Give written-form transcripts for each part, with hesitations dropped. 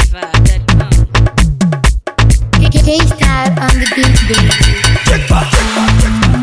K-Star on the beat, baby.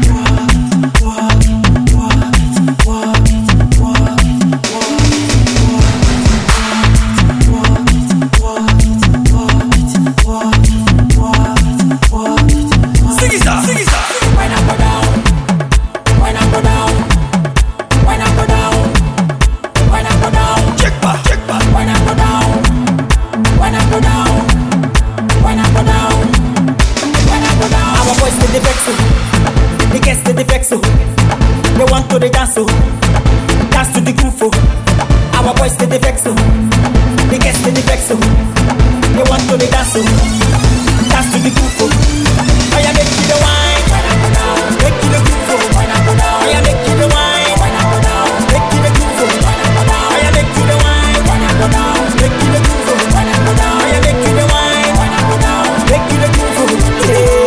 The guests they vex so. They want to dance so. Dance to the groove oh. Our boys they vex so. The guests they vex so. They want to dance so. Dance to the groove oh. I am making the wine. Make you the groove oh. I am making the wine. Make you the groove oh. I am making the wine. Make you the groove oh. I am making the wine. Make you the groove oh.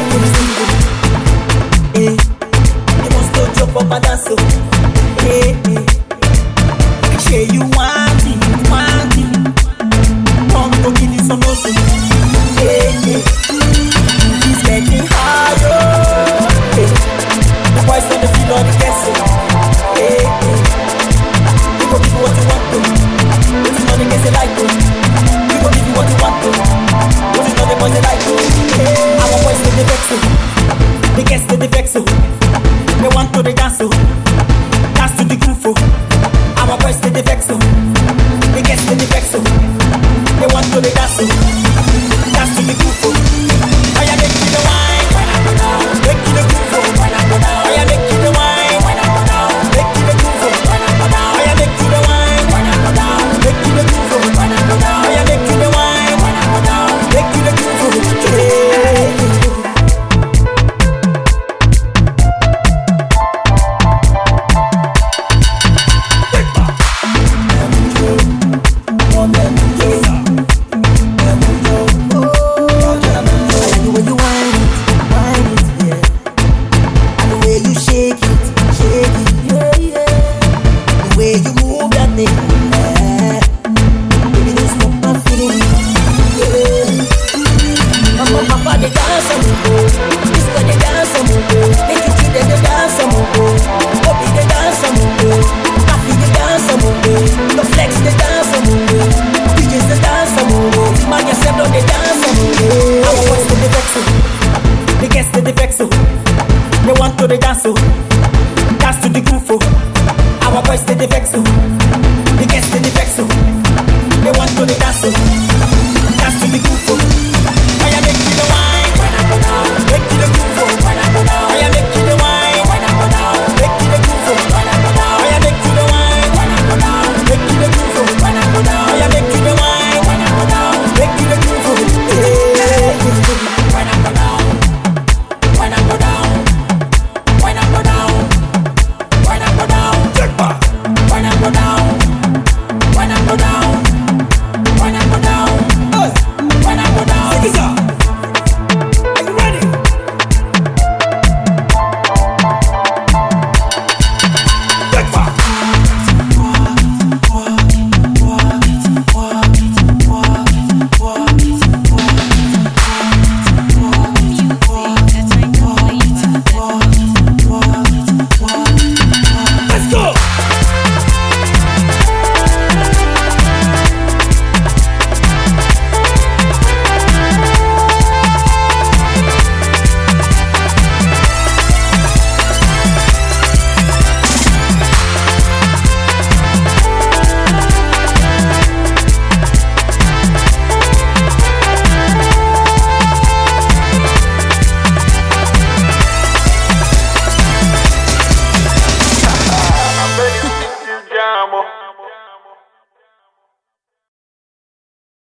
Papa dance so, say you want it, come to give you some more, it's getting higher, the boys on the field on the castle, we gon' give you what you want to, what you know the guys they like to, we gon' give you what you want to, what you know the boys they like to, our boys they vex so, the guests they vex so. They want to dance so, dance to the groove oh. Our boys they vex so, the guests they vex so. They want to dance so.